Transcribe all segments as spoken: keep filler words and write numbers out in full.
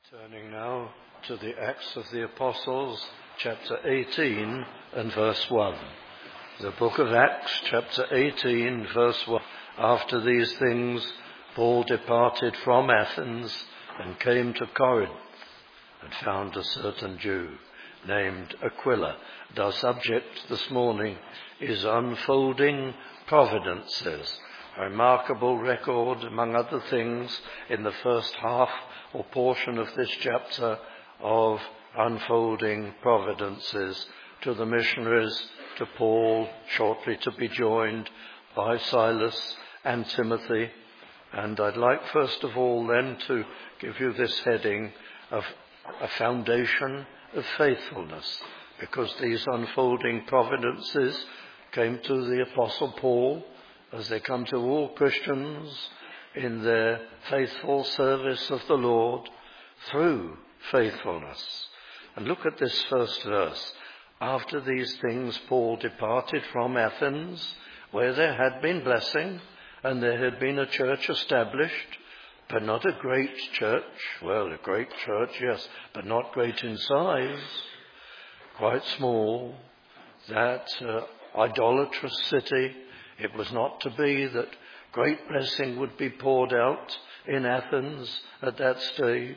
Turning now to the Acts of the Apostles, chapter eighteen and verse one. The book of Acts, chapter eighteen, verse one. After these things, Paul departed from Athens and came to Corinth and found a certain Jew named Aquila. Our subject this morning is unfolding providences. A remarkable record, among other things, in the first half or portion of this chapter of unfolding providences to the missionaries, to Paul, shortly to be joined by Silas and Timothy. And I'd like first of all then to give you this heading of a foundation of faithfulness, because these unfolding providences came to the Apostle Paul as they come to all Christians in their faithful service of the Lord through faithfulness. And look at this first verse. After these things, Paul departed from Athens, where there had been blessing, and there had been a church established, but not a great church. Well, a great church, yes, but not great in size. Quite small. That uh, idolatrous city. It was not to be that great blessing would be poured out in Athens at that stage.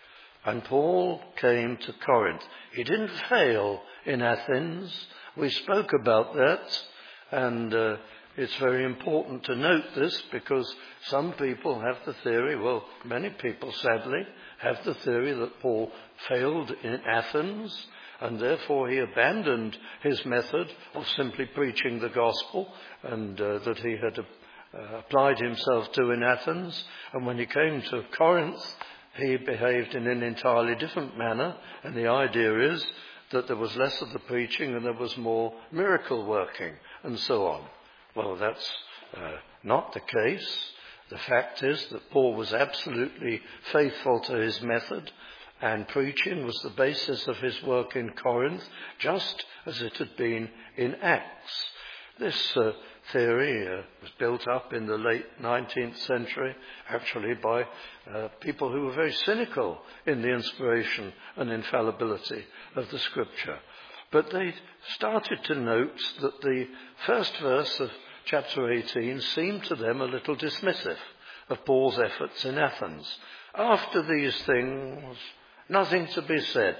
And Paul came to Corinth. He didn't fail in Athens. We spoke about that. And uh, it's very important to note this, because some people have the theory, well, many people sadly have the theory that Paul failed in Athens, and therefore he abandoned his method of simply preaching the gospel and uh, that he had uh, applied himself to in Athens. And when he came to Corinth, he behaved in an entirely different manner. And the idea is that there was less of the preaching and there was more miracle working and so on. Well, that's uh, not the case. The fact is that Paul was absolutely faithful to his method, and preaching was the basis of his work in Corinth, just as it had been in Acts. This uh, theory uh, was built up in the late nineteenth century, actually by uh, people who were very cynical in the inspiration and infallibility of the Scripture. But they started to note that the first verse of chapter eighteen seemed to them a little dismissive of Paul's efforts in Athens. After these things, nothing to be said.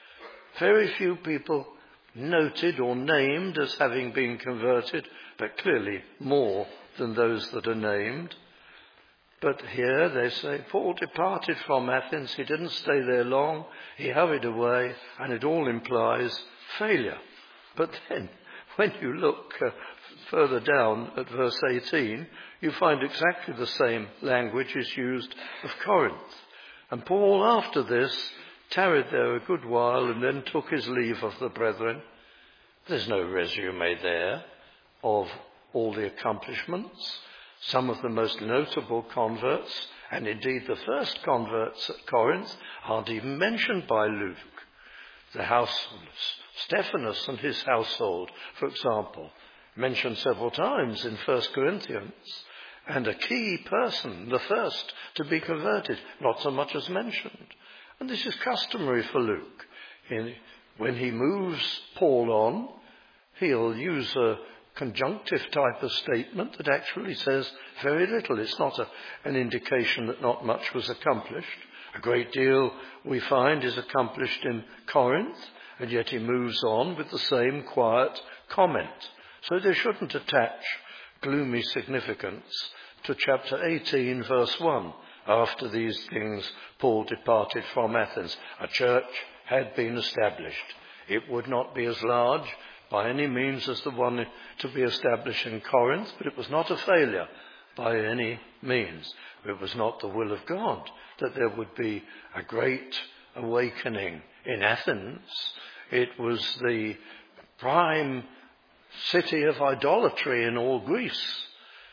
Very few people noted or named as having been converted, but clearly more than those that are named. But here they say Paul departed from Athens. He didn't stay there long. He hurried away, and it all implies failure. But then, when you look uh, further down at verse eighteen, you find exactly the same language is used of Corinth. And Paul, after this, tarried there a good while and then took his leave of the brethren. There's no resume there of all the accomplishments. Some of the most notable converts, and indeed the first converts at Corinth, aren't even mentioned by Luke. The house, Stephanus and his household, for example, mentioned several times in First Corinthians. And a key person, the first to be converted, not so much as mentioned. And this is customary for Luke. In, when he moves Paul on, he'll use a conjunctive type of statement that actually says very little. It's not a, an indication that not much was accomplished. A great deal, we find, is accomplished in Corinth, and yet he moves on with the same quiet comment. So they shouldn't attach gloomy significance to chapter eighteen, verse one. After these things, Paul departed from Athens. A church had been established. It would not be as large by any means as the one to be established in Corinth, but it was not a failure by any means. It was not the will of God that there would be a great awakening in Athens. It was the prime city of idolatry in all Greece.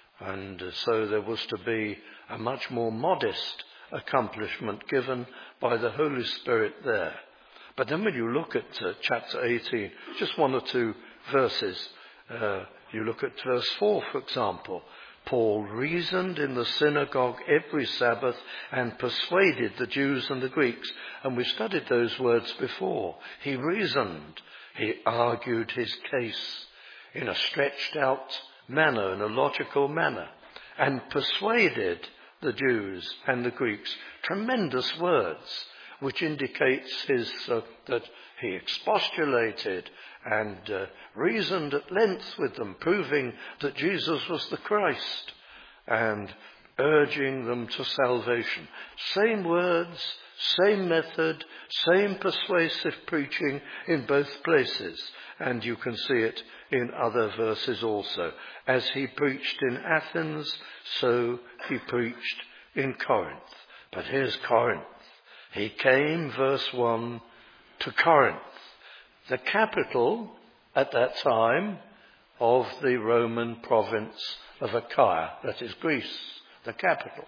And so there was to be a much more modest accomplishment given by the Holy Spirit there. But then when you look at uh, chapter eighteen, just one or two verses, uh, you look at verse four, for example. Paul reasoned in the synagogue every Sabbath and persuaded the Jews and the Greeks. And we studied those words before. He reasoned. He argued his case in a stretched out manner, in a logical manner, and persuaded the Jews and the Greeks. Tremendous words, which indicates his, uh, that he expostulated and uh, reasoned at length with them, proving that Jesus was the Christ and urging them to salvation. Same words, same method, same persuasive preaching in both places. And you can see it in other verses also. As he preached in Athens, so he preached in Corinth. But here's Corinth. He came, verse one, to Corinth, the capital at that time of the Roman province of Achaia, that is Greece, the capital.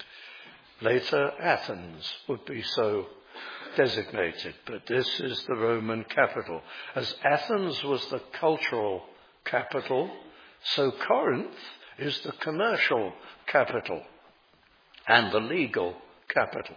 Later, Athens would be so designated, but this is the Roman capital. As Athens was the cultural capital, so Corinth is the commercial capital and the legal capital.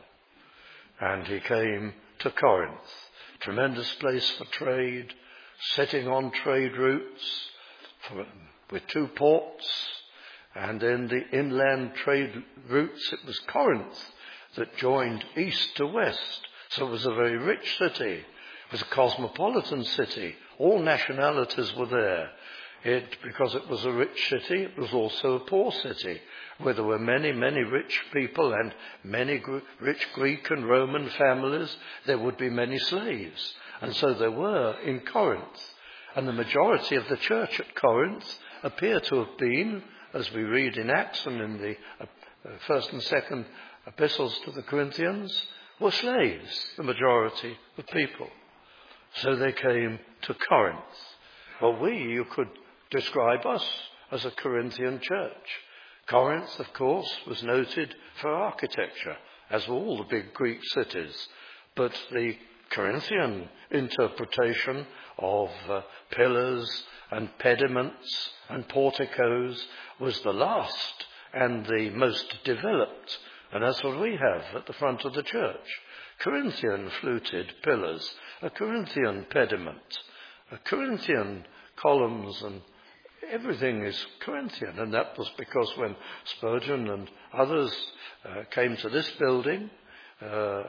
And he came to Corinth, tremendous place for trade, sitting on trade routes for, with two ports, and in the inland trade routes it was Corinth that joined east to west. So it was a very rich city. It was a cosmopolitan city. All nationalities were there. It, because it was a rich city, it was also a poor city, where there were many, many rich people and many gr- rich Greek and Roman families. There would be many slaves. And so there were in Corinth. And the majority of the church at Corinth appear to have been, as we read in Acts and in the uh, first and second epistles to the Corinthians, were slaves, the majority of people. So they came to Corinth. Well, we, you could describe us as a Corinthian church. Corinth, of course, was noted for architecture, as were all the big Greek cities. But the Corinthian interpretation of uh, pillars and pediments and porticos was the last and the most developed. And that's what we have at the front of the church. Corinthian fluted pillars, a Corinthian pediment, a Corinthian columns, and everything is Corinthian. And that was because when Spurgeon and others uh, came to this building, uh,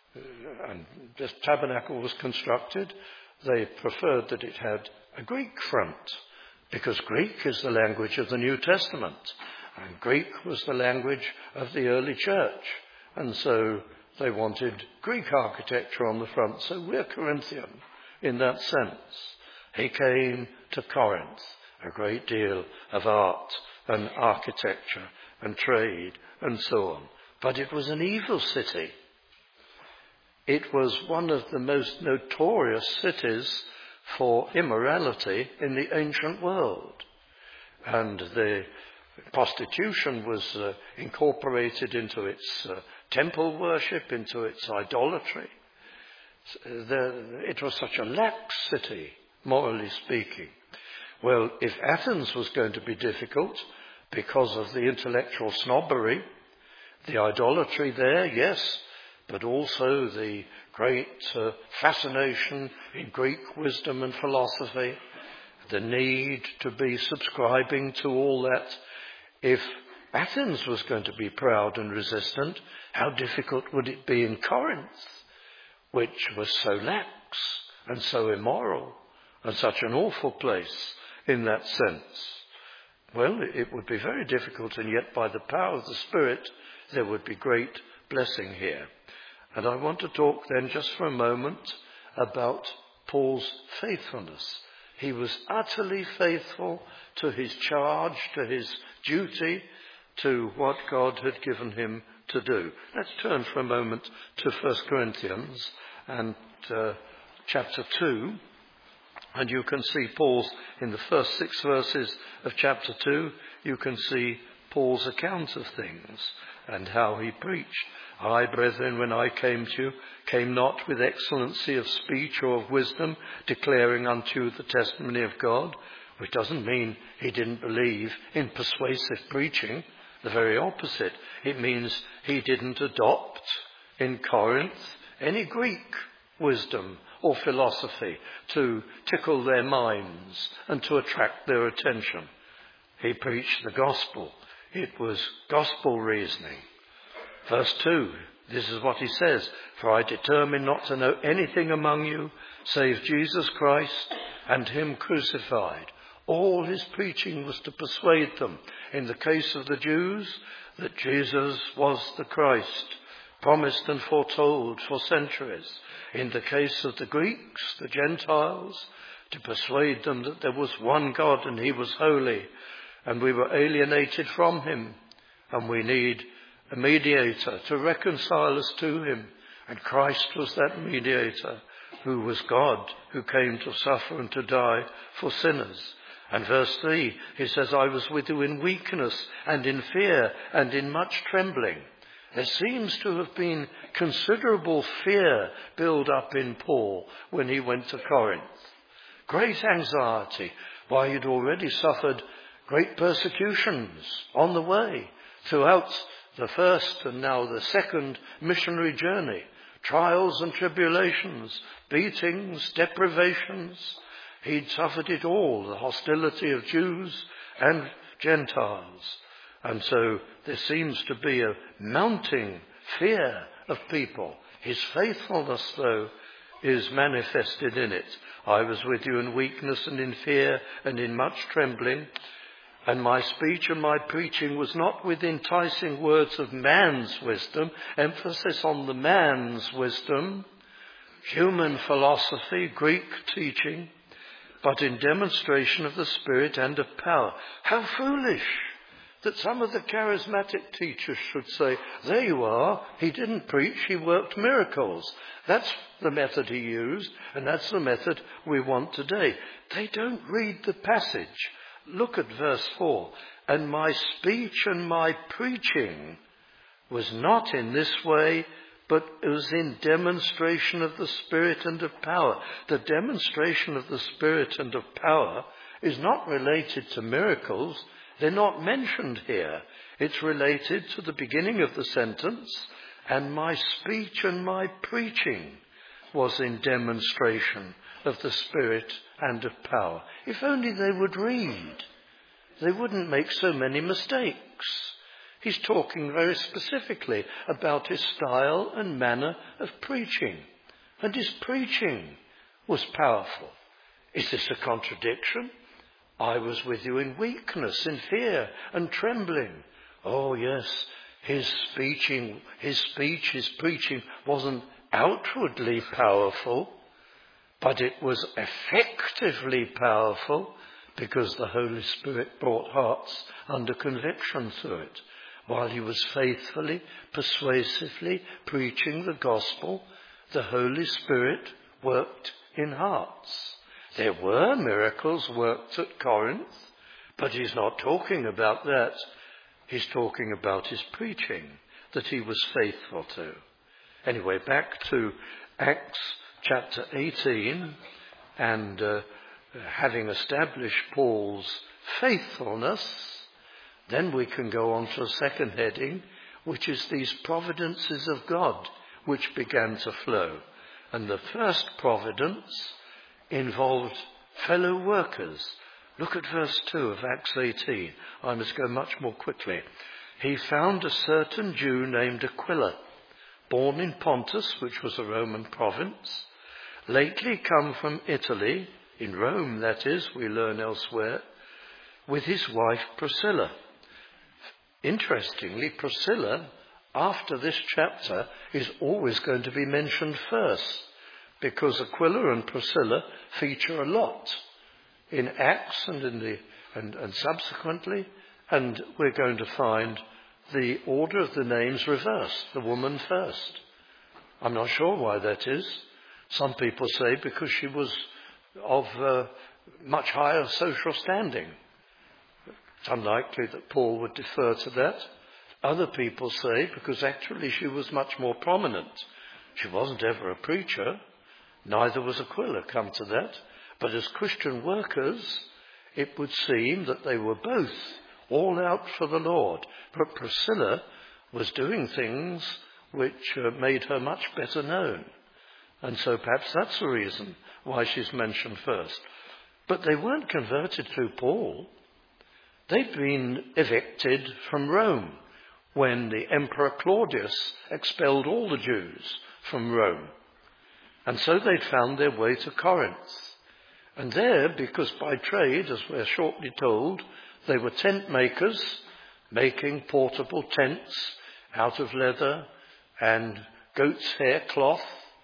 and this tabernacle was constructed, they preferred that it had a Greek front, because Greek is the language of the New Testament, and Greek was the language of the early church. And so they wanted Greek architecture on the front. So we're Corinthian in that sense. He came to Corinth, a great deal of art and architecture and trade and so on. But it was an evil city. It was one of the most notorious cities for immorality in the ancient world. And the prostitution was uh, incorporated into its uh, temple worship, into its idolatry. The, it was such a lax city, morally speaking. Well, if Athens was going to be difficult because of the intellectual snobbery, the idolatry there, yes, but also the great uh, fascination in Greek wisdom and philosophy, the need to be subscribing to all that. If Athens was going to be proud and resistant, how difficult would it be in Corinth, which was so lax and so immoral and such an awful place in that sense? Well, it would be very difficult, and yet by the power of the Spirit, there would be great blessing here. And I want to talk then just for a moment about Paul's faithfulness. He was utterly faithful to his charge, to his duty, to what God had given him to do. Let's turn for a moment to First Corinthians and uh, chapter two. And you can see Paul's, in the first six verses of chapter two, you can see Paul's account of things and how he preached. I, brethren, when I came to you, came not with excellency of speech or of wisdom, declaring unto you the testimony of God. which doesn't mean he didn't believe in persuasive preaching. The very opposite. It means he didn't adopt in Corinth any Greek wisdom or philosophy to tickle their minds and to attract their attention. He preached the gospel. It was gospel reasoning. Verse two, this is what he says, "For I determined not to know anything among you save Jesus Christ and him crucified." All his preaching was to persuade them, in the case of the Jews, that Jesus was the Christ, promised and foretold for centuries. In the case of the Greeks, the Gentiles, to persuade them that there was one God and he was holy, and we were alienated from him, and we need a mediator to reconcile us to him. And Christ was that mediator, who was God, who came to suffer and to die for sinners. And verse three, he says, "I was with you in weakness and in fear and in much trembling." There seems to have been considerable fear built up in Paul when he went to Corinth. Great anxiety, why he'd already suffered great persecutions on the way throughout the first and now the second missionary journey. Trials and tribulations, beatings, deprivations. He'd suffered it all, the hostility of Jews and Gentiles. And so there seems to be a mounting fear of people. His faithfulness, though, is manifested in it. "I was with you in weakness and in fear and in much trembling. And my speech and my preaching was not with enticing words of man's wisdom," emphasis on the man's wisdom, human philosophy, Greek teaching, "but in demonstration of the Spirit and of power." How foolish that some of the charismatic teachers should say, "There you are, he didn't preach, he worked miracles. That's the method he used, and that's the method we want today." They don't read the passage. Look at verse four. "And my speech and my preaching was not in this way, but it was in demonstration of the Spirit and of power." The demonstration of the Spirit and of power is not related to miracles. They're not mentioned here. It's related to the beginning of the sentence, "And my speech and my preaching was in demonstration of the Spirit and of power." If only they would read, they wouldn't make so many mistakes. He's talking very specifically about his style and manner of preaching. And his preaching was powerful. Is this a contradiction? "I was with you in weakness, in fear and trembling." Oh yes, his speaking, his speech, his preaching wasn't outwardly powerful, but it was effectively powerful because the Holy Spirit brought hearts under conviction through it. While he was faithfully, persuasively preaching the gospel, the Holy Spirit worked in hearts. There were miracles worked at Corinth, but he's not talking about that. He's talking about his preaching that he was faithful to. Anyway, back to Acts chapter eighteen, and uh, having established Paul's faithfulness, then we can go on to a second heading, which is these providences of God which began to flow. And the first providence involved fellow workers. Look at verse two of Acts eighteen. I must go much more quickly. "He found a certain Jew named Aquila, born in Pontus, which was a Roman province, lately come from Italy," in Rome that is, we learn elsewhere, "with his wife Priscilla." Interestingly, Priscilla, after this chapter, is always going to be mentioned first, because Aquila and Priscilla feature a lot in Acts and in the and, and subsequently, and we're going to find the order of the names reversed, the woman first. I'm not sure why that is. Some people say because she was of uh, much higher social standing. It's unlikely that Paul would defer to that. Other people say because actually she was much more prominent. She wasn't ever a preacher. Neither was Aquila, come to that. But as Christian workers, it would seem that they were both all out for the Lord. But Priscilla was doing things which uh, made her much better known. And so perhaps that's the reason why she's mentioned first. But they weren't converted through Paul. They'd been evicted from Rome when the Emperor Claudius expelled all the Jews from Rome. And so they'd found their way to Corinth. And there, because by trade, as we're shortly told, they were tent makers, making portable tents out of leather and goat's hair cloth.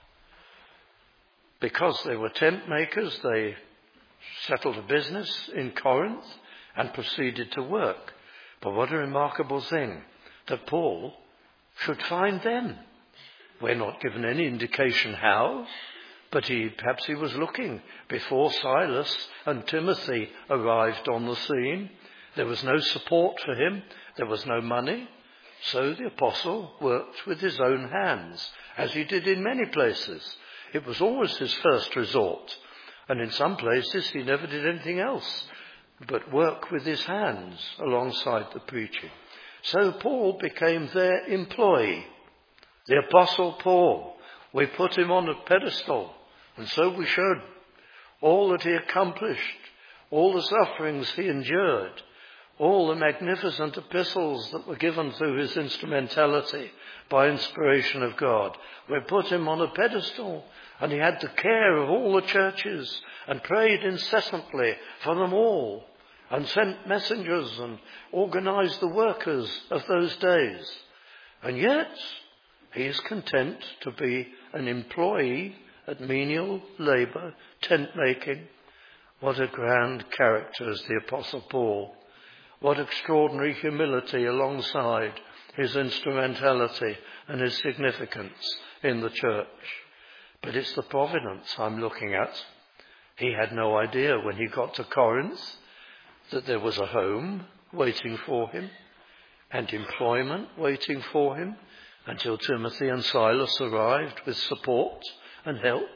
Because they were tent makers, they settled a business in Corinth and proceeded to work. But what a remarkable thing that Paul should find them. We're not given any indication how, but he perhaps he was looking before Silas and Timothy arrived on the scene. There was no support for him. There was no money. So the apostle worked with his own hands, as he did in many places. It was always his first resort. And in some places he never did anything else but work with his hands alongside the preaching. So Paul became their employee. The Apostle Paul, we put him on a pedestal, and so we should. All that he accomplished, all the sufferings he endured, all the magnificent epistles that were given through his instrumentality by inspiration of God. We put him on a pedestal, and he had the care of all the churches and prayed incessantly for them all and sent messengers and organized the workers of those days. And yet he is content to be an employee at menial labour, tent making. What a grand character is the Apostle Paul. What extraordinary humility alongside his instrumentality and his significance in the church. But it's the providence I'm looking at. He had no idea when he got to Corinth that there was a home waiting for him and employment waiting for him until Timothy and Silas arrived with support and help.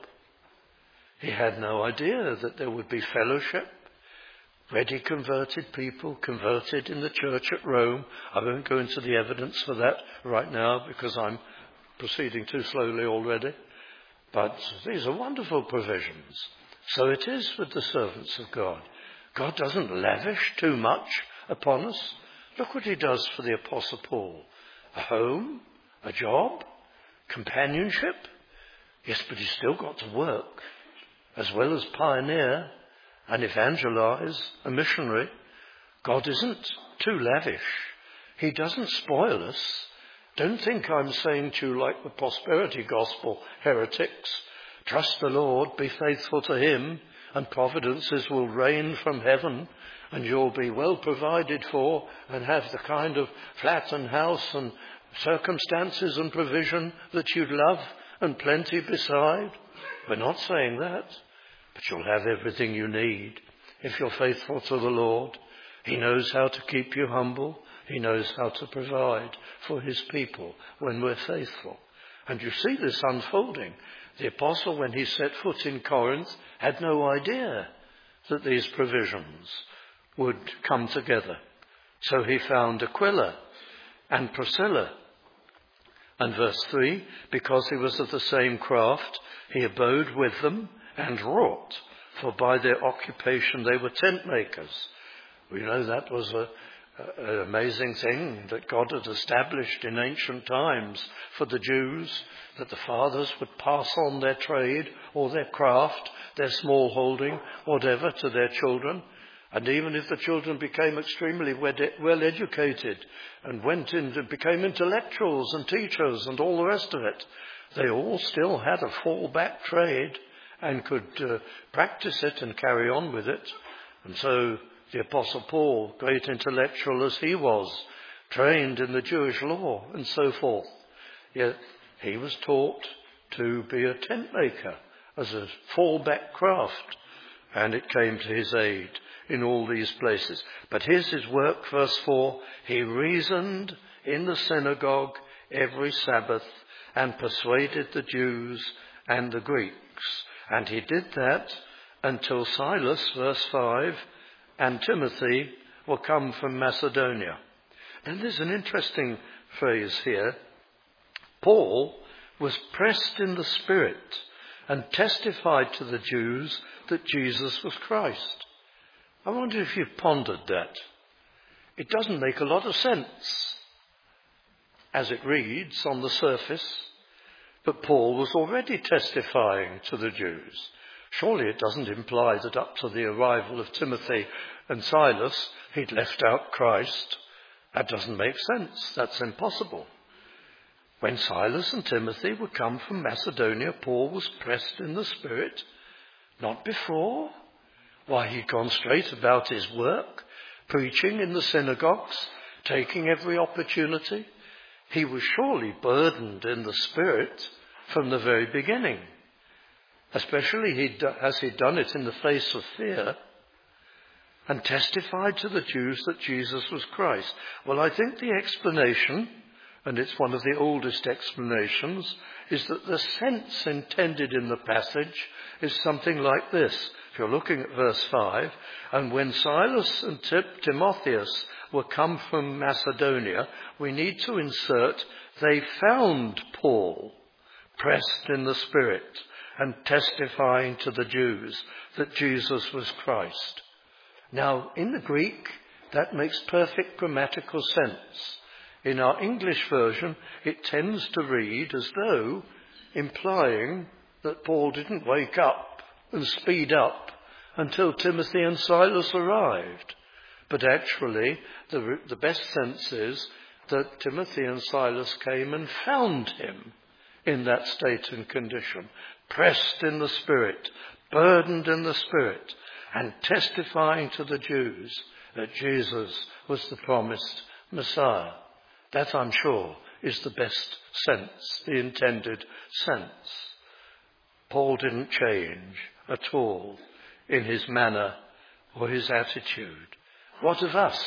He had no idea that there would be fellowship, ready converted people converted in the church at Rome. I won't go into the evidence for that right now because I'm proceeding too slowly already. But these are wonderful provisions. So it is with the servants of God. God doesn't lavish too much upon us. Look what he does for the Apostle Paul. A home, a job, companionship. Yes, but he's still got to work as well as pioneer and evangelize, a missionary. God isn't too lavish. He doesn't spoil us. Don't think I'm saying to you like the prosperity gospel heretics, trust the Lord, be faithful to him, and providences will rain from heaven, and you'll be well provided for and have the kind of flat and house and circumstances and provision that you'd love and plenty beside. We're not saying that, but you'll have everything you need if you're faithful to the Lord. He knows how to keep you humble. He knows how to provide for his people when we're faithful. And you see this unfolding. The apostle, when he set foot in Corinth, had no idea that these provisions would come together. So he found Aquila and Priscilla. And verse three, because he was of the same craft, he abode with them and wrought, for by their occupation they were tent makers. We know that was a an amazing thing that God had established in ancient times for the Jews, that the fathers would pass on their trade or their craft, their small holding, whatever, to their children. And even if the children became extremely well educated and went into, became intellectuals and teachers and all the rest of it, they all still had a fallback trade and could uh, practice it and carry on with it. And so the Apostle Paul, great intellectual as he was, trained in the Jewish law and so forth, yet he was taught to be a tent maker as a fallback craft, and it came to his aid in all these places. But here's his work, verse four, he reasoned in the synagogue every Sabbath and persuaded the Jews and the Greeks. And he did that until Silas, verse five, and Timothy were come from Macedonia. And there's an interesting phrase here. Paul was pressed in the Spirit and testified to the Jews that Jesus was Christ. I wonder if you've pondered that. It doesn't make a lot of sense as it reads on the surface, but Paul was already testifying to the Jews. Surely it doesn't imply that up to the arrival of Timothy and Silas, he'd left out Christ. That doesn't make sense. That's impossible. When Silas and Timothy were come from Macedonia, Paul was pressed in the Spirit. Not before. Why, he'd gone straight about his work, preaching in the synagogues, taking every opportunity. He was surely burdened in the Spirit from the very beginning, especially he'd, as he'd done it in the face of fear, and testified to the Jews that Jesus was Christ. Well, I think the explanation, and it's one of the oldest explanations, is that the sense intended in the passage is something like this. If you're looking at verse five, and when Silas and Timotheus were come from Macedonia, we need to insert, they found Paul pressed in the Spirit and testifying to the Jews that Jesus was Christ. Now, in the Greek, that makes perfect grammatical sense. In our English version, it tends to read as though implying that Paul didn't wake up and speed up until Timothy and Silas arrived. But actually, the, the best sense is that Timothy and Silas came and found him in that state and condition, pressed in the Spirit, burdened in the Spirit, and testifying to the Jews that Jesus was the promised Messiah. That, I'm sure, is the best sense, the intended sense. Paul didn't change at all in his manner or his attitude. What of us?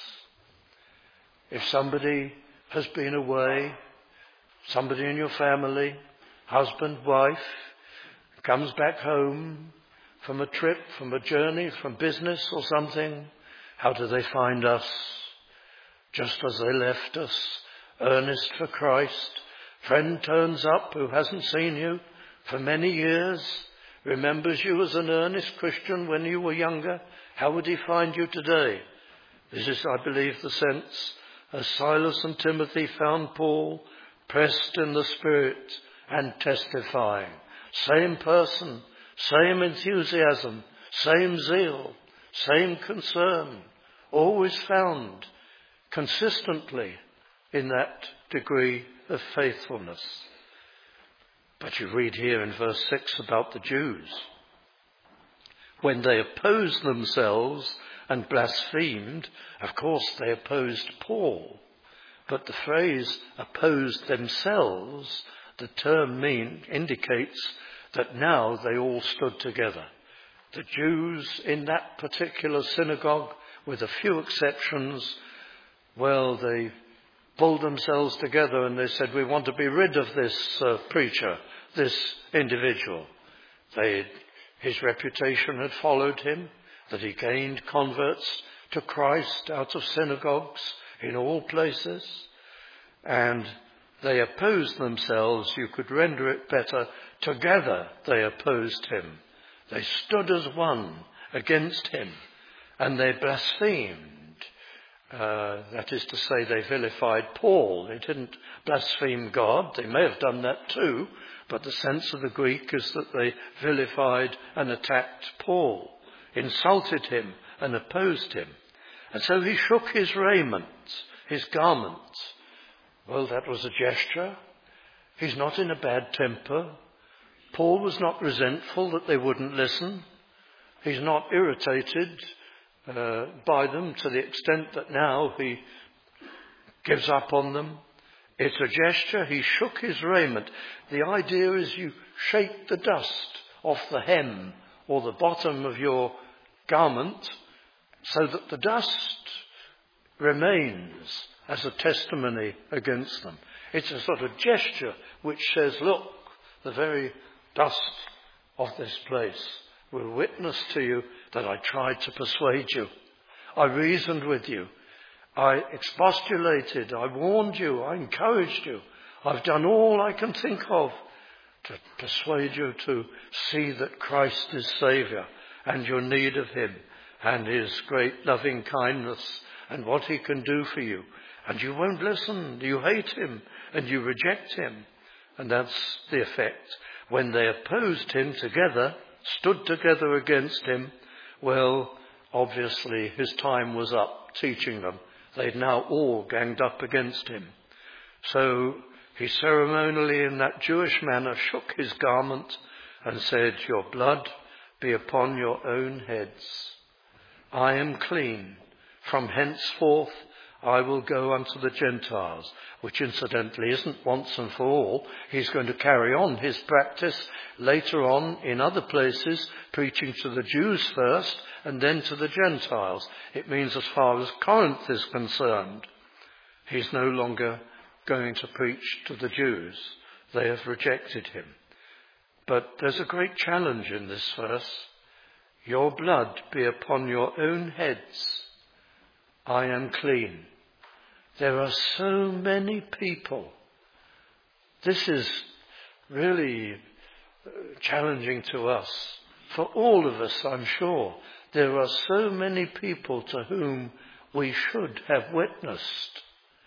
If somebody has been away, somebody in your family, husband, wife, comes back home from a trip, from a journey, from business or something, how do they find us? Just as they left us, earnest for Christ. Friend turns up who hasn't seen you for many years, remembers you as an earnest Christian when you were younger. How would he find you today? This is, I believe, the sense as Silas and Timothy found Paul, pressed in the Spirit and testifying. Same person, same enthusiasm, same zeal, same concern, always found consistently in that degree of faithfulness. But you read here in verse six about the Jews. When they opposed themselves and blasphemed, of course they opposed Paul. But the phrase opposed themselves, the term mean, indicates that now they all stood together. The Jews in that particular synagogue, with a few exceptions, well, they pulled themselves together and they said, we want to be rid of this uh, preacher, this individual. They, his reputation had followed him, that he gained converts to Christ out of synagogues in all places. And they opposed themselves, you could render it better, together they opposed him. They stood as one against him, and they blasphemed. Uh, that is to say, they vilified Paul. They didn't blaspheme God. They may have done that too, but the sense of the Greek is that they vilified and attacked Paul, insulted him and opposed him. And so he shook his raiment, his garments. Well, that was a gesture. He's not in a bad temper. Paul was not resentful that they wouldn't listen. He's not irritated uh, by them to the extent that now he gives up on them. It's a gesture. He shook his raiment. The idea is you shake the dust off the hem or the bottom of your garment so that the dust remains as a testimony against them. It's a sort of gesture which says, look, the very dust of this place will witness to you that I tried to persuade you I reasoned with you. I expostulated. I warned you. I encouraged you. I've done all I can think of to persuade you to see that Christ is Saviour and your need of him and his great loving kindness and what he can do for you. And you won't listen. You hate him and you reject him. And that's the effect. When they opposed him together, stood together against him, well, obviously his time was up teaching them. They'd now all ganged up against him. So he ceremonially, in that Jewish manner, shook his garment and said, your blood be upon your own heads. I am clean. From henceforth I will go unto the Gentiles, which incidentally isn't once and for all. He's going to carry on his practice later on in other places, preaching to the Jews first and then to the Gentiles. It means as far as Corinth is concerned, he's no longer going to preach to the Jews. They have rejected him. But there's a great challenge in this verse. Your blood be upon your own heads. I am clean. There are so many people. This is really challenging to us. For all of us, I'm sure, there are so many people to whom we should have witnessed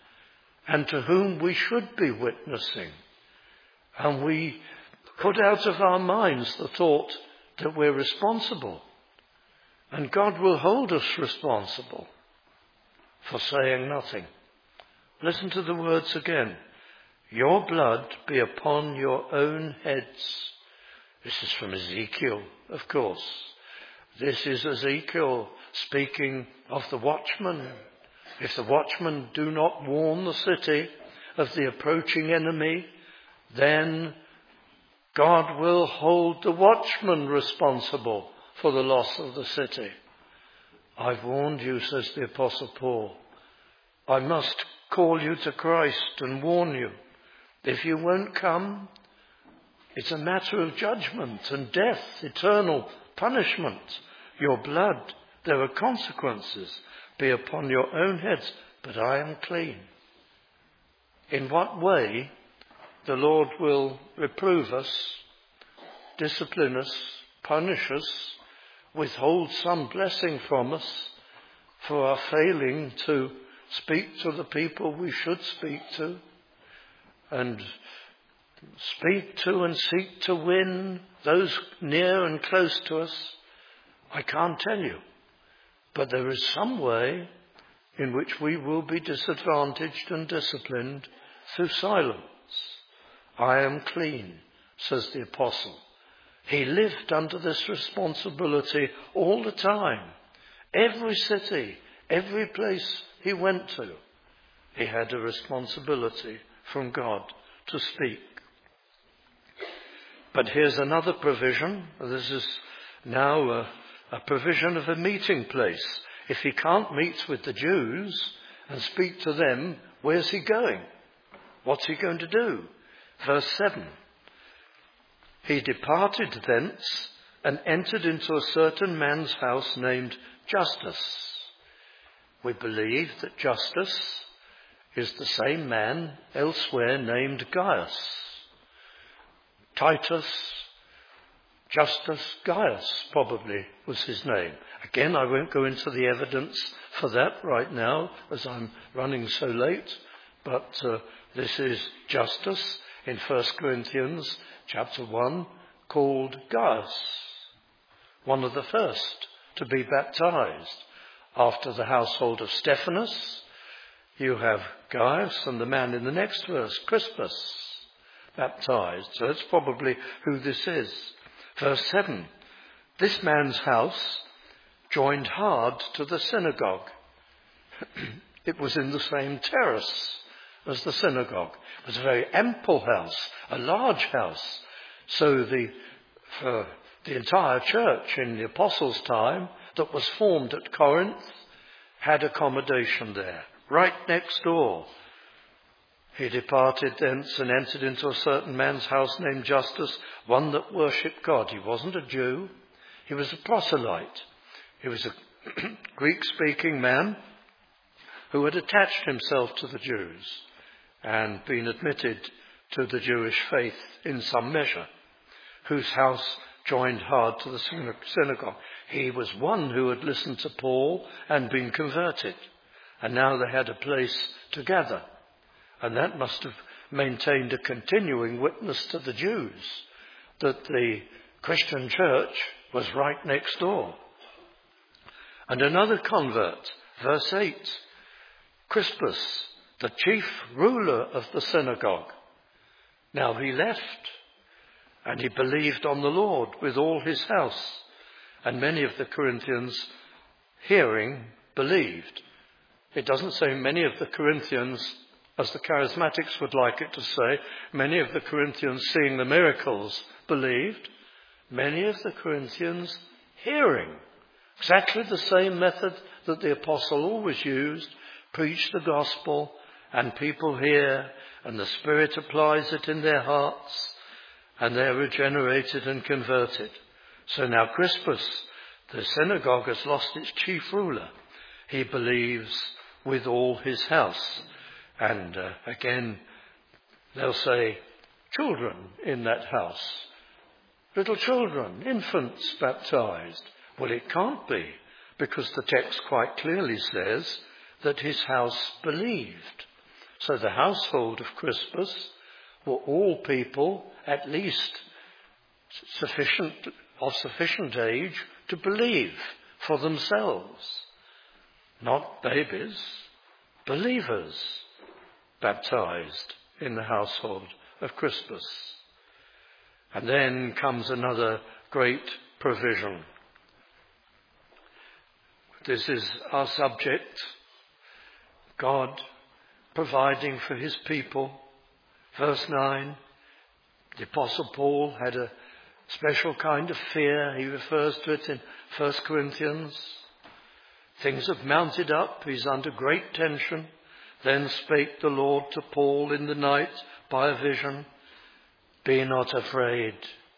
and to whom we should be witnessing. And we put out of our minds the thought that we're responsible. And God will hold us responsible for saying nothing. Listen to the words again. Your blood be upon your own heads. This is from Ezekiel, of course. This is Ezekiel speaking of the watchmen. If the watchmen do not warn the city of the approaching enemy, then God will hold the watchmen responsible for the loss of the city. I've warned you, says the Apostle Paul. I must call you to Christ and warn you. If you won't come, it's a matter of judgment and death, eternal punishment. Your blood, there are consequences, be upon your own heads, but I am clean. In what way the Lord will reprove us, discipline us, punish us, withhold some blessing from us for our failing to speak to the people we should speak to and speak to and seek to win those near and close to us, I can't tell you. But there is some way in which we will be disadvantaged and disciplined through silence. I am clean, says the apostle. He lived under this responsibility all the time. Every city, every place he went to, he had a responsibility from God to speak. But here's another provision. This is now a, a provision of a meeting place. If he can't meet with the Jews and speak to them, where's he going? What's he going to do? Verse seven. He departed thence and entered into a certain man's house named Justus. We believe that Justus is the same man elsewhere named Gaius. Titus, Justus Gaius probably was his name. Again, I won't go into the evidence for that right now as I'm running so late, but uh, this is Justus in First Corinthians chapter one, called Gaius, one of the first to be baptized. After the household of Stephanus, you have Gaius and the man in the next verse, Crispus, baptized. So that's probably who this is. Verse seven, this man's house joined hard to the synagogue. It was in the same terrace as the synagogue. It was a very ample house, a large house. So the, for the entire church in the apostles' time that was formed at Corinth had accommodation there, right next door. He departed thence and entered into a certain man's house named Justus, one that worshipped God. He wasn't a Jew. He was a proselyte. He was a Greek-speaking man who had attached himself to the Jews and been admitted to the Jewish faith in some measure, whose house joined hard to the synagogue. He was one who had listened to Paul and been converted, and now they had a place to gather. And that must have maintained a continuing witness to the Jews that the Christian church was right next door. And another convert, verse eight, Crispus, the chief ruler of the synagogue. Now he left, and he believed on the Lord with all his house. And many of the Corinthians, hearing, believed. It doesn't say many of the Corinthians, as the charismatics would like it to say, many of the Corinthians seeing the miracles believed. Many of the Corinthians hearing. Exactly the same method that the apostle always used. Preach the gospel and people hear and the Spirit applies it in their hearts and they're regenerated and converted. So now Crispus, the synagogue has lost its chief ruler. He believes with all his house. And uh, again, they'll say children in that house. Little children, infants baptized. Well, it can't be, because the text quite clearly says that his house believed. So the household of Crispus were all people at least sufficient of sufficient age to believe for themselves. Not babies, believers baptized in the household of Crispus. And then comes another great provision. This is our subject. God providing for his people. Verse nine, the Apostle Paul had a special kind of fear. He refers to it in First Corinthians. Things have mounted up. He's under great tension. Then spake the Lord to Paul in the night by a vision. Be not afraid,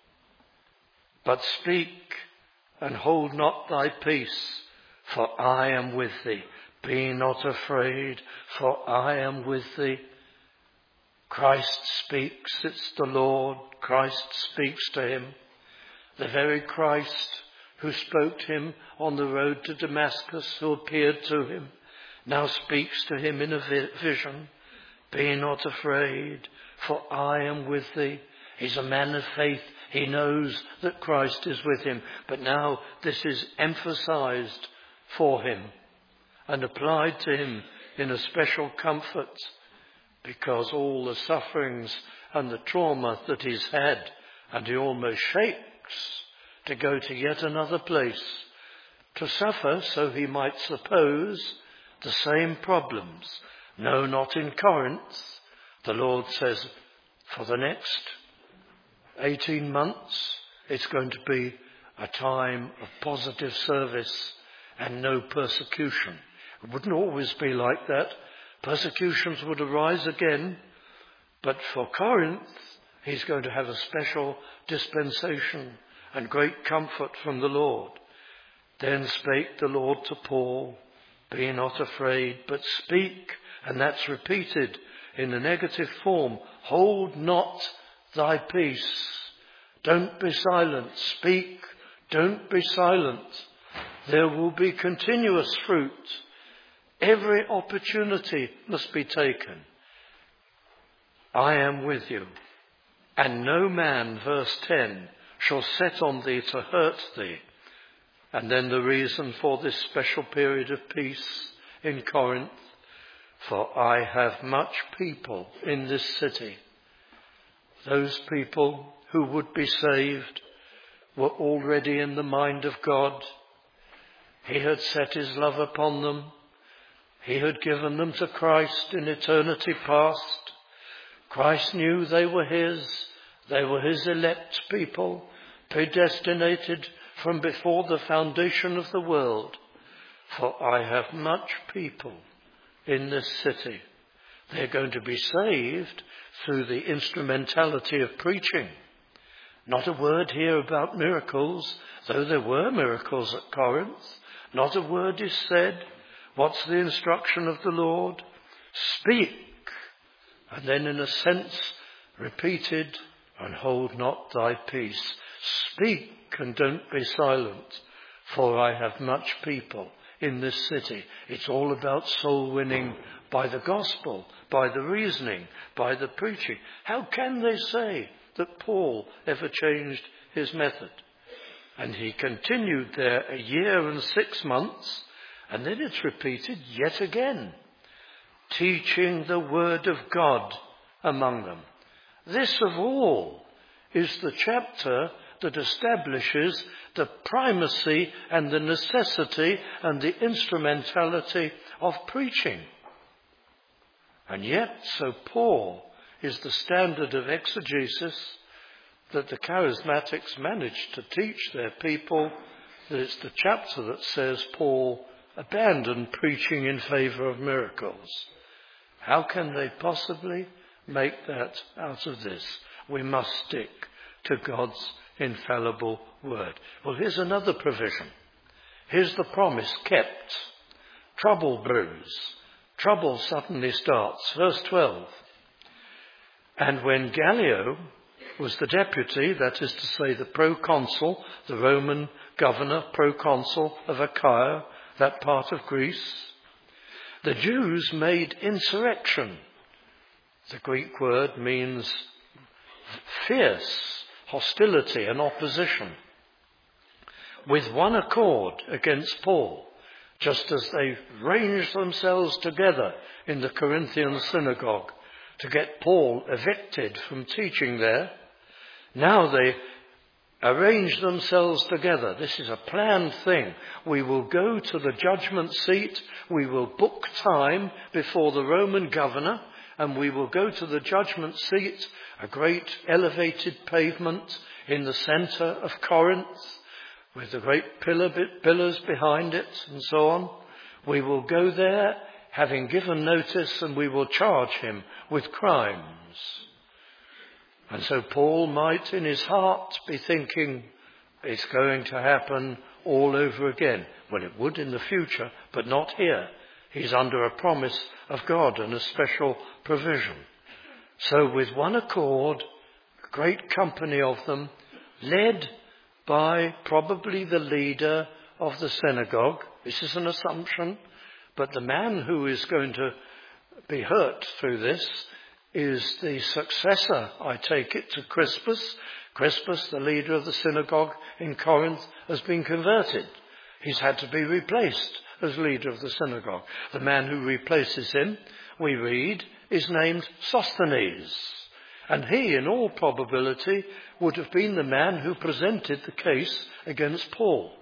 but speak and hold not thy peace, for I am with thee. Be not afraid, for I am with thee. Christ speaks, it's the Lord. Christ speaks to him. The very Christ who spoke to him on the road to Damascus, who appeared to him, now speaks to him in a vision. Be not afraid, for I am with thee. He's a man of faith. He knows that Christ is with him. But now this is emphasized for him and applied to him in a special comfort, because all the sufferings and the trauma that he's had, and he almost shakes to go to yet another place to suffer, so he might suppose the same problems. No, not in Corinth. The Lord says for the next eighteen months it's going to be a time of positive service and no persecution. It wouldn't always be like that. Persecutions would arise again, but for Corinth he's going to have a special dispensation and great comfort from the Lord. Then spake the Lord to Paul, be not afraid, but speak. And that's repeated in the negative form. Hold not thy peace. Don't be silent. Speak. Don't be silent. There will be continuous fruit. Every opportunity must be taken. I am with you. And no man, verse ten, shall set on thee to hurt thee. And then the reason for this special period of peace in Corinth. For I have much people in this city. Those people who would be saved were already in the mind of God. He had set his love upon them. He had given them to Christ in eternity past. Christ knew they were his. They were his elect people, predestinated from before the foundation of the world. For I have much people in this city. They're going to be saved through the instrumentality of preaching. Not a word here about miracles, though there were miracles at Corinth. Not a word is said. What's the instruction of the Lord? Speak. And then in a sense repeated, and hold not thy peace. Speak and don't be silent, for I have much people in this city. It's all about soul winning by the gospel, by the reasoning, by the preaching. How can they say that Paul ever changed his method? And he continued there a year and six months, and then it's repeated yet again, teaching the word of God among them. This of all is the chapter that establishes the primacy and the necessity and the instrumentality of preaching. And yet so poor is the standard of exegesis that the charismatics managed to teach their people that it's the chapter that says Paul abandoned preaching in favour of miracles. How can they possibly make that out of this? We must stick to God's infallible word. Well, here's another provision. Here's the promise kept. Trouble brews. Trouble suddenly starts. Verse twelve. And when Gallio was the deputy, that is to say the proconsul, the Roman governor, proconsul of Achaia, that part of Greece, the Jews made insurrection. The Greek word means fierce hostility and opposition, with one accord against Paul, just as they ranged themselves together in the Corinthian synagogue to get Paul evicted from teaching there. Now they arrange themselves together. This is a planned thing. We will go to the judgment seat. We will book time before the Roman governor, and we will go to the judgment seat, a great elevated pavement in the centre of Corinth, with the great pillar, pillars behind it and so on. We will go there, having given notice, and we will charge him with crimes. And so Paul might in his heart be thinking, it's going to happen all over again. Well, it would in the future, but not here. He's under a promise of God and a special provision. So with one accord, a great company of them, led by probably the leader of the synagogue. This is an assumption, but the man who is going to be hurt through this is the successor, I take it, to Crispus. Crispus, the leader of the synagogue in Corinth, has been converted. He's had to be replaced as leader of the synagogue. The man who replaces him, we read, is named Sosthenes. And he, in all probability, would have been the man who presented the case against Paul.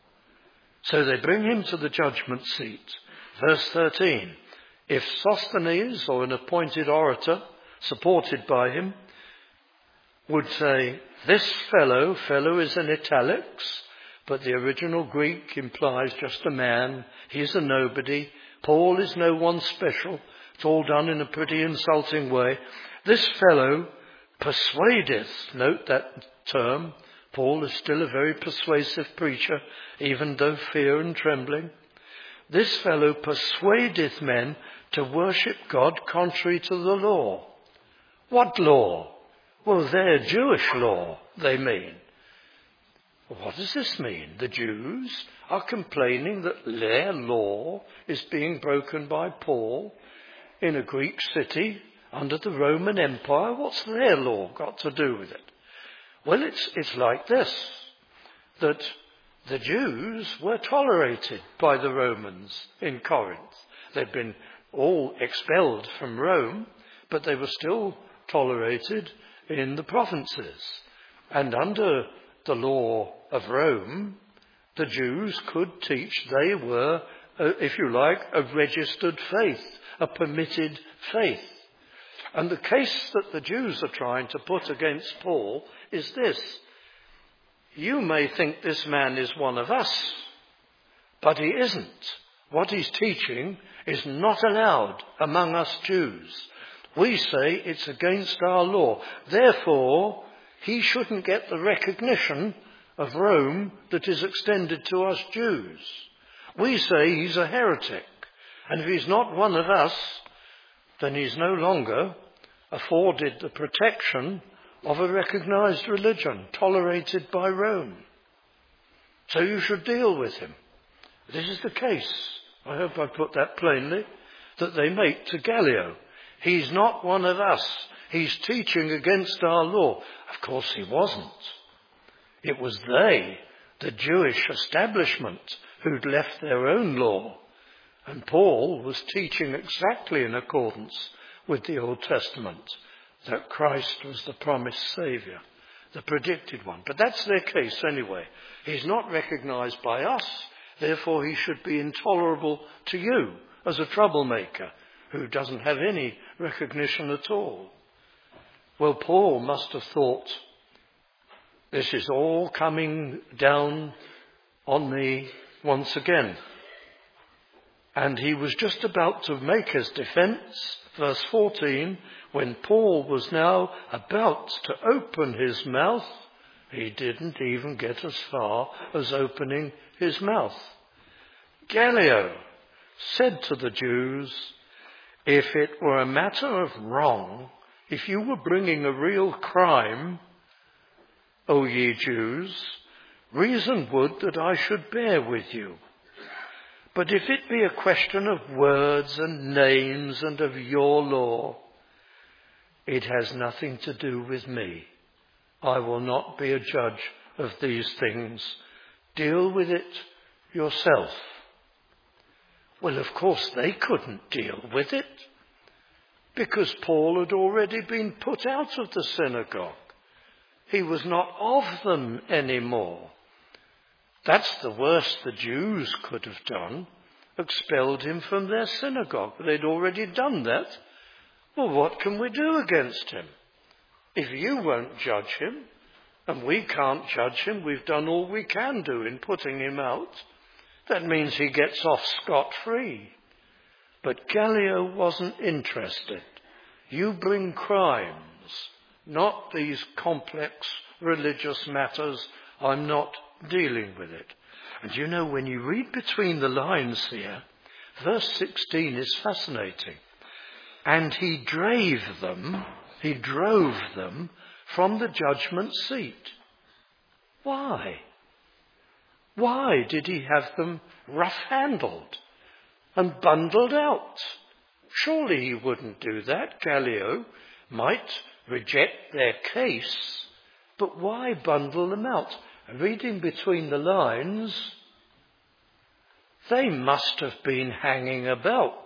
So they bring him to the judgment seat. Verse thirteen. If Sosthenes, or an appointed orator, supported by him, would say, this fellow, fellow is in italics, but the original Greek implies just a man. He's a nobody. Paul is no one special. It's all done in a pretty insulting way. This fellow persuadeth, note that term. Paul is still a very persuasive preacher, even though fear and trembling. This fellow persuadeth men to worship God contrary to the law. What law? Well, their Jewish law, they mean. What does this mean? The Jews are complaining that their law is being broken by Paul in a Greek city under the Roman Empire. What's their law got to do with it? Well, it's, it's like this, that the Jews were tolerated by the Romans in Corinth. They'd been all expelled from Rome, but they were still tolerated in the provinces. And under the law of Rome, the Jews could teach. They were, if you like, a registered faith, a permitted faith. And the case that the Jews are trying to put against Paul is this. You may think this man is one of us, but he isn't. What he's teaching is not allowed among us Jews. We say it's against our law. Therefore, he shouldn't get the recognition of Rome that is extended to us Jews. We say he's a heretic, and if he's not one of us, then he's no longer afforded the protection of a recognized religion, tolerated by Rome. So you should deal with him. This is the case, I hope I put that plainly, that they make to Gallio. He's not one of us. He's teaching against our law. Of course he wasn't. It was they, the Jewish establishment, who'd left their own law. And Paul was teaching exactly in accordance with the Old Testament, that Christ was the promised Saviour, the predicted one. But that's their case anyway. He's not recognized by us, therefore he should be intolerable to you as a troublemaker who doesn't have any recognition at all. Well, Paul must have thought, this is all coming down on me once again. And he was just about to make his defence, verse fourteen, when Paul was now about to open his mouth. He didn't even get as far as opening his mouth. Gallio said to the Jews, if it were a matter of wrong, if you were bringing a real crime, O ye Jews, reason would that I should bear with you. But if it be a question of words and names and of your law, it has nothing to do with me. I will not be a judge of these things. Deal with it yourself. Well, of course, they couldn't deal with it because Paul had already been put out of the synagogue. He was not of them anymore. That's the worst the Jews could have done, expelled him from their synagogue. They'd already done that. Well, what can we do against him? If you won't judge him, and we can't judge him, we've done all we can do in putting him out. That means he gets off scot-free. But Gallio wasn't interested. You bring crimes, not these complex religious matters. I'm not dealing with it. And you know, when you read between the lines here, verse sixteen is fascinating. And he drave them, he drove them from the judgment seat. Why? Why did he have them rough-handled and bundled out? Surely he wouldn't do that. Gallio might reject their case, but why bundle them out? Reading between the lines, they must have been hanging about.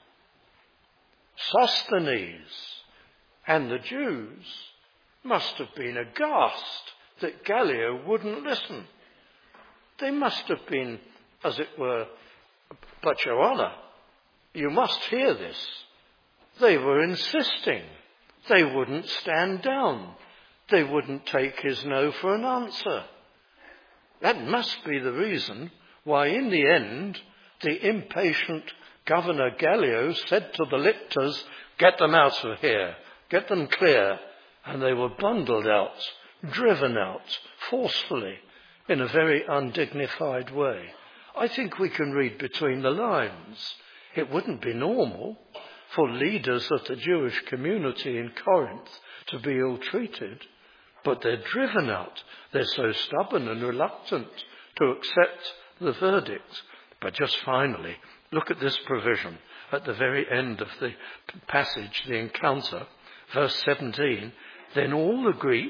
Sosthenes and the Jews must have been aghast that Gallio wouldn't listen. They must have been, as it were, but your honour, you must hear this. They were insisting. They wouldn't stand down. They wouldn't take his no for an answer. That must be the reason why in the end the impatient Governor Gallio said to the lictors, get them out of here, get them clear. And they were bundled out, driven out, forcefully, in a very undignified way. I think we can read between the lines. It wouldn't be normal for leaders of the Jewish community in Corinth to be ill-treated, but they're driven out. They're so stubborn and reluctant to accept the verdict. But just finally, look at this provision at the very end of the passage, the encounter, verse seventeen. Then all the Greeks,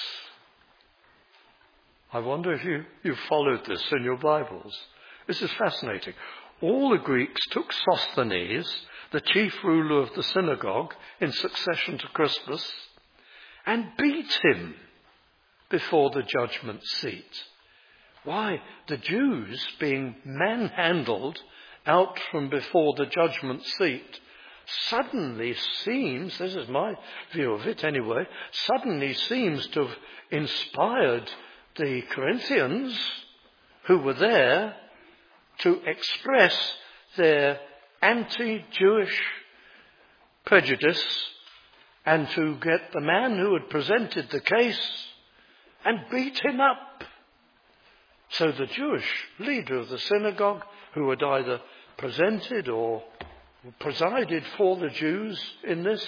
I wonder if you, you followed this in your Bibles. This is fascinating. All the Greeks took Sosthenes, the chief ruler of the synagogue, in succession to Crispus, and beat him before the judgment seat. Why? The Jews, being manhandled out from before the judgment seat, suddenly seems, this is my view of it anyway, suddenly seems to have inspired the Corinthians who were there to express their anti-Jewish prejudice and to get the man who had presented the case and beat him up. So the Jewish leader of the synagogue, who had either presented or presided for the Jews in this,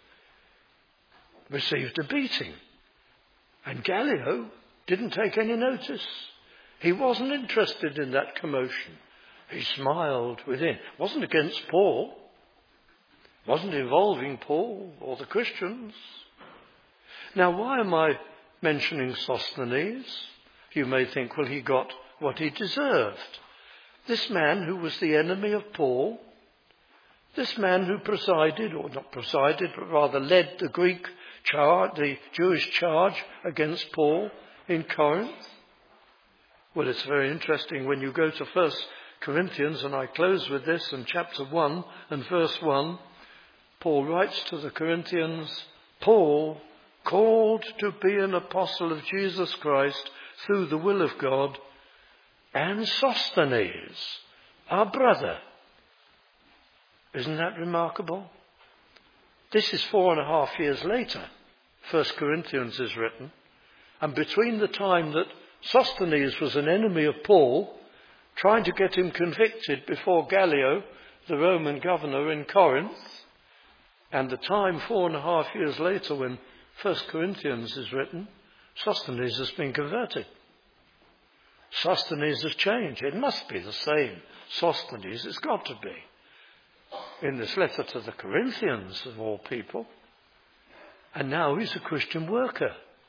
received a beating. And Gallio didn't take any notice. He wasn't interested in that commotion. He smiled within. It wasn't against Paul. It wasn't involving Paul or the Christians. Now, why am I mentioning Sosthenes? You may think, well, he got what he deserved. This man who was the enemy of Paul, this man who presided, or not presided, but rather led the Greek charge, the Jewish charge against Paul in Corinth. Well, it's very interesting when you go to First Corinthians, and I close with this, in chapter one and verse one, Paul writes to the Corinthians, Paul, called to be an apostle of Jesus Christ through the will of God, and Sosthenes, our brother. Isn't that remarkable? This is four and a half years later. First Corinthians is written. And between the time that Sosthenes was an enemy of Paul, trying to get him convicted before Gallio, the Roman governor in Corinth, and the time four and a half years later when First Corinthians is written, Sosthenes has been converted. Sosthenes has changed. It must be the same Sosthenes. It's got to be. In this letter to the Corinthians, of all people. And now he's a Christian worker.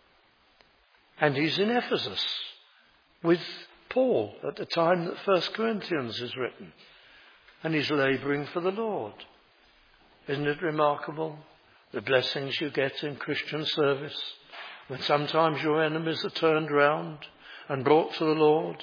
And he's in Ephesus with Paul at the time that First Corinthians is written. And he's labouring for the Lord. Isn't it remarkable? The blessings you get in Christian service. When sometimes your enemies are turned round and brought to the Lord.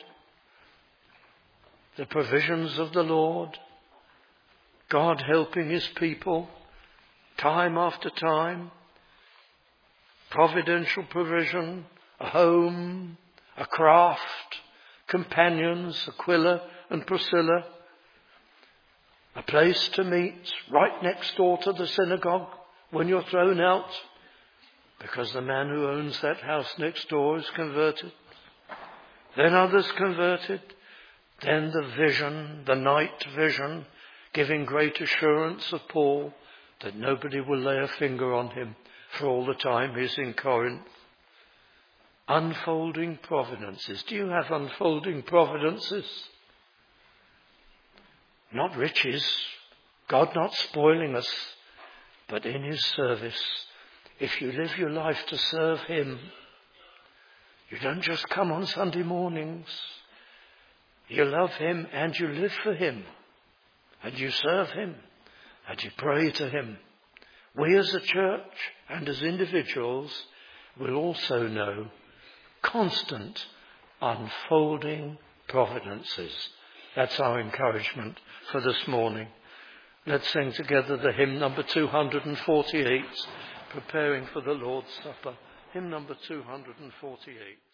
The provisions of the Lord. God helping his people time after time. Providential provision, a home, a craft, companions, Aquila and Priscilla, a place to meet right next door to the synagogue when you're thrown out because the man who owns that house next door is converted. Then others converted. Then the vision, the night vision, giving great assurance of Paul that nobody will lay a finger on him for all the time he's in Corinth. Unfolding providences. Do you have unfolding providences? Not riches, God not spoiling us, but in his service. If you live your life to serve him, you don't just come on Sunday mornings. You love him and you live for him. And you serve him. And you pray to him. We as a church and as individuals will also know constant unfolding providences. That's our encouragement for this morning. Let's sing together the hymn number two hundred forty-eight, Preparing for the Lord's Supper. Hymn number two hundred forty-eight.